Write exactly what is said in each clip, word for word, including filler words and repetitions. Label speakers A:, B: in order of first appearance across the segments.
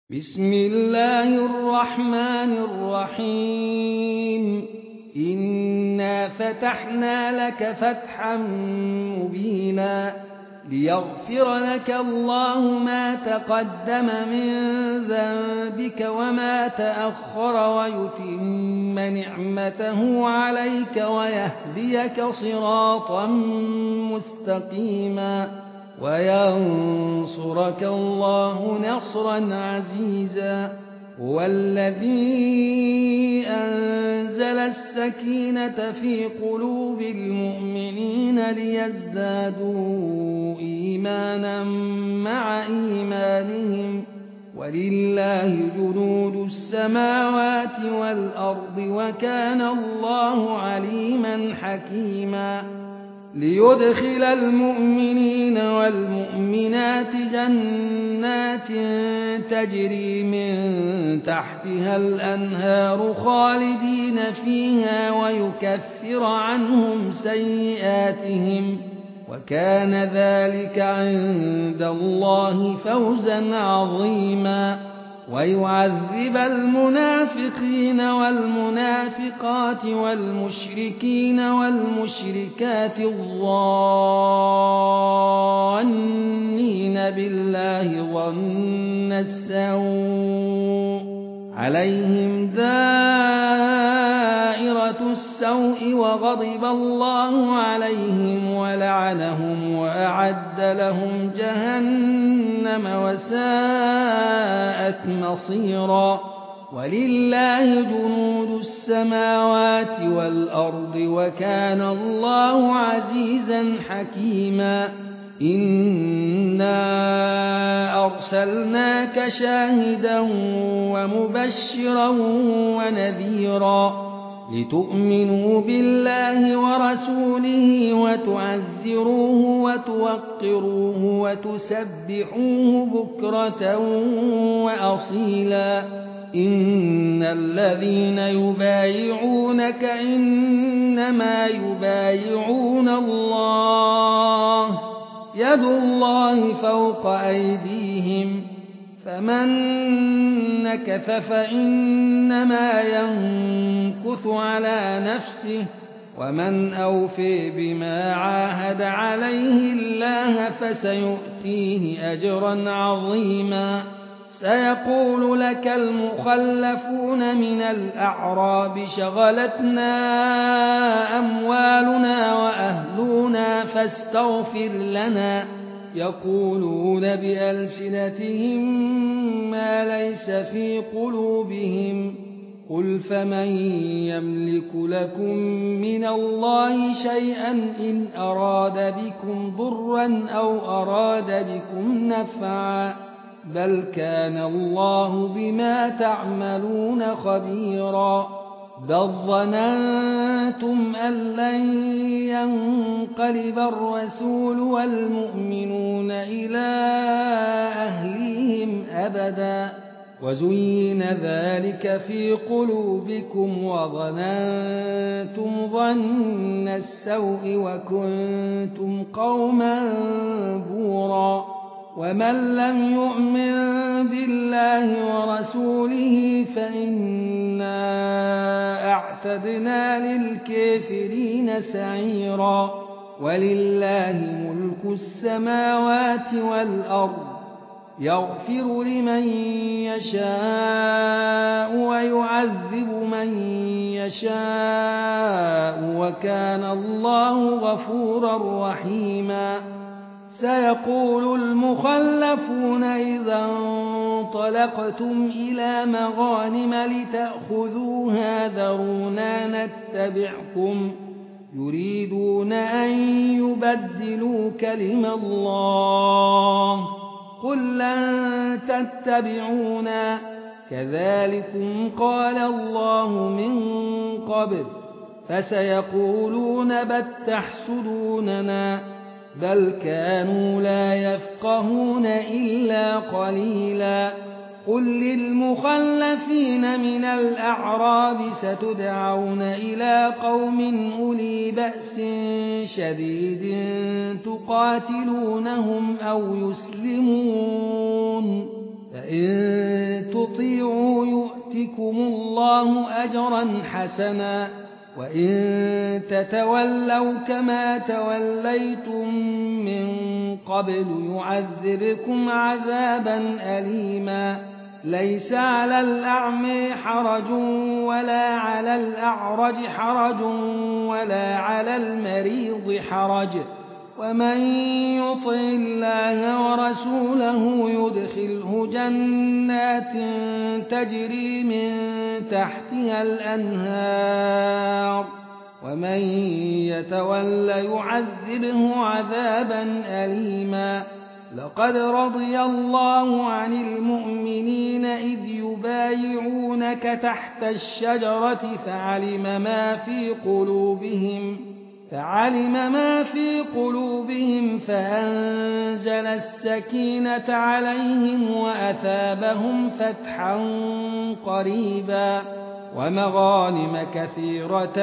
A: بسم الله الرحمن الرحيم إنا فتحنا لك فتحا مبينا ليغفر لك الله ما تقدم من ذنبك وما تأخر ويتم نعمته عليك ويهديك صراطا مستقيما وينصرك الله نصرا عزيزا هو الذي أنزل السكينة في قلوب المؤمنين ليزدادوا إيمانا مع إيمانهم ولله جنود السماوات والأرض وكان الله عليما حكيما ليدخل المؤمنين والمؤمنات جنات تجري من تحتها الأنهار خالدين فيها ويكفر عنهم سيئاتهم وكان ذلك عند الله فوزا عظيما ويعذب المنافقين والمنافقات والمشركين والمشركات الظانين بالله ظن السوء عليهم دائرة السوء وغضب الله عليهم ولعنهم وأعد لهم جهنم وساءت مصيرا ولله جنود السماوات والأرض وكان الله عزيزا حكيما إنا أرسلناك شاهدا ومبشرا ونذيرا لتؤمنوا بالله ورسوله وتعزروه وتوقروه وتسبحوه بكرة وأصيلا إن الذين يبايعونك إنما يبايعون الله يد الله فوق أيديهم فمن نكث فإنما ينكث على نفسه ومن أوفي بما عاهد عليه الله فسيؤتيه أجرا عظيما سيقول لك المخلفون من الأعراب شغلتنا أموالنا وأهلنا فاستغفر لنا يقولون بألسنتهم ما ليس في قلوبهم قل فمن يملك لكم من الله شيئا إن أراد بكم ضرا أو أراد بكم نفعا بل كان الله بما تعملون خبيرا بل ظننتم أن لن ينقلب الرسول والمؤمنون إلى أهليهم أبدا وزين ذلك في قلوبكم وظننتم ظن السوء وكنتم قوما بورا ومن لم يؤمن بالله ورسوله فإنا أعتدنا للكافرين سعيرا ولله ملك السماوات والأرض يغفر لمن يشاء ويعذب من يشاء وكان الله غفورا رحيما سيقول المخلفون إذا انطلقتم إلى مغانم لتأخذوها ذرونا نتبعكم يريدون أن يبدلوا كلم الله قل لن تتبعونا كذلكم قال الله من قبل فسيقولون بل تحسدوننا بل كانوا لا يفقهون إلا قليلا قل للمخلفين من الأعراب ستدعون إلى قوم أولي بأس شديد تقاتلونهم أو يسلمون وإن تطيعوا يؤتكم الله أجرا حسنا وإن تتولوا كما توليتم من قبل يعذبكم عذابا أليما ليس على الأعمى حرج ولا على الأعرج حرج ولا على المريض حرج ومن يطع الله ورسوله يدخله جنات تجري من تحتها الأنهار ومن يتول يعذبه عذابا أليما لقد رضي الله عن المؤمنين إذ يبايعونك تحت الشجرة فعلم ما في قلوبهم فعلم ما في قلوبهم فأنزل السكينة عليهم وأثابهم فتحا قريبا ومغانم كثيرة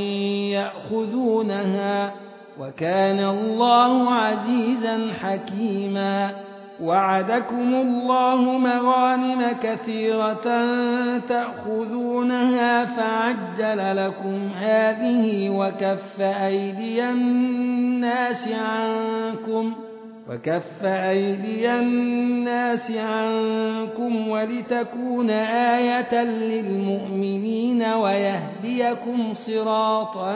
A: يأخذونها وكان الله عزيزا حكيما وعدكم الله مغانم كثيرة تأخذونها فعجل لكم هذه وكف أيدي الناس عنكم وكف أيدي الناس عنكم ولتكون آية للمؤمنين ويهديكم صراطا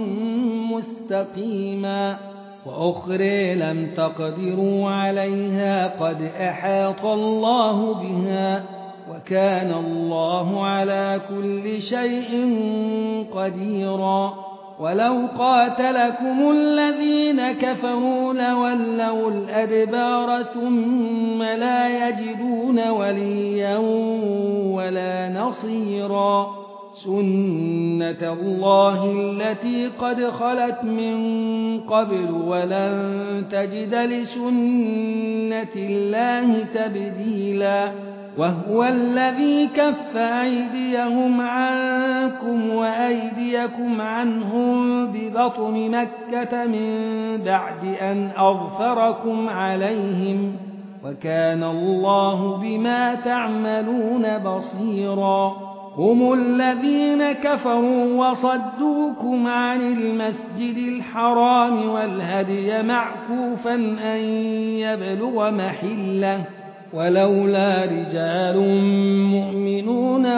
A: مستقيما وأخرى لم تقدروا عليها قد أحاط الله بها وكان الله على كل شيء قديرا ولو قاتلكم الذين كفروا لولوا الأدبار ثم لا يجدون وليا ولا نصيرا سنة الله التي قد خلت من قبل ولن تجد لسنة الله تبديلا وهو الذي كف أيديهم عنكم وأيديكم عنهم ببطن مكة من بعد أن أظفركم عليهم وكان الله بما تعملون بصيرا هم الذين كفروا وصدوكم عن المسجد الحرام والهدي معكوفا أن يبلغ محله ولولا رجال مؤمنون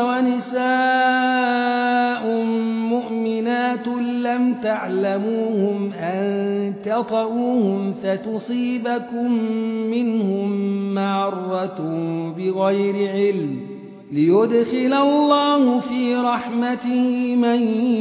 A: ونساء مؤمنات لم تعلموهم أن تطؤوهم فتصيبكم منهم معرة بغير علم ليدخل الله في رحمته من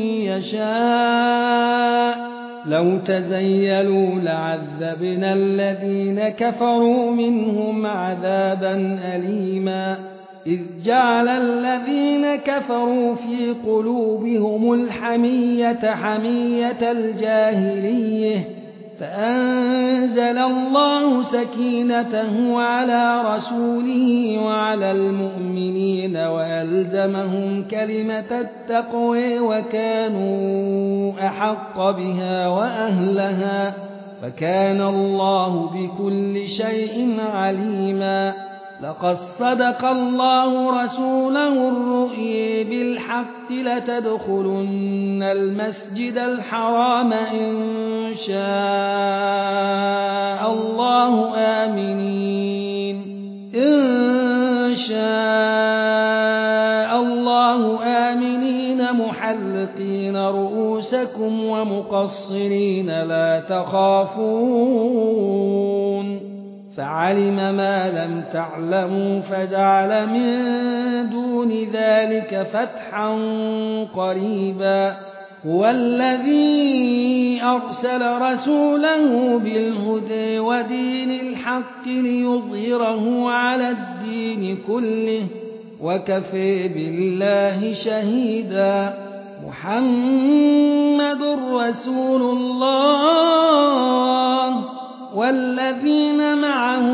A: يشاء لو تزيلوا لعذبنا الذين كفروا منهم عذابا أليما إذ جعل الذين كفروا في قلوبهم الحمية حمية الجاهلية فأنزل الله سكينته على رسوله وعلى المؤمنين وألزمهم كلمة التقوى وكانوا أحق بها وأهلها فكان الله بكل شيء عليما لقد صدق الله رسوله الرؤيا بالحق لتدخلن المسجد الحرام إن شاء الله آمنين إن شاء الله آمنين محلقين رؤوسكم ومقصرين لا تخافون فعلم ما لم تعلموا فجعل من دون ذلك فتحا قريبا هو الذي أرسل رسوله بالهدى ودين الحق ليظهره على الدين كله وكفى بالله شهيدا محمد رسول الله والذين معه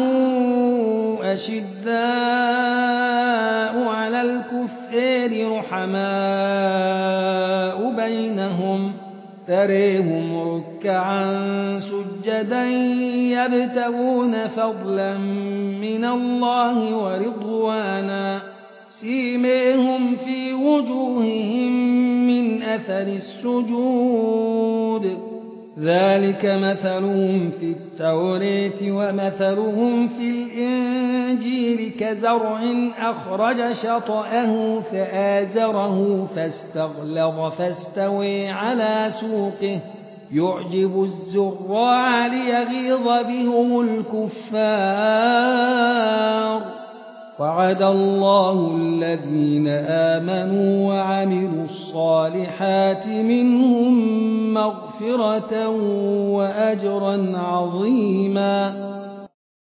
A: أشداء على الكفار رحماء بينهم تريهم ركعا سجدا يبتغون فضلا من الله ورضوانا سيماهم في وجوههم من أثر السجود ذلك مثلهم في التوراة ومثلهم في الإنجيل كزرع أخرج شطأه فآزره فاستغلظ فاستوى على سوقه يعجب الزراع ليغيظ بهم الكفار وعد الله الذين آمنوا وعملوا الصالحات منهم مغفرة وأجرا عظيما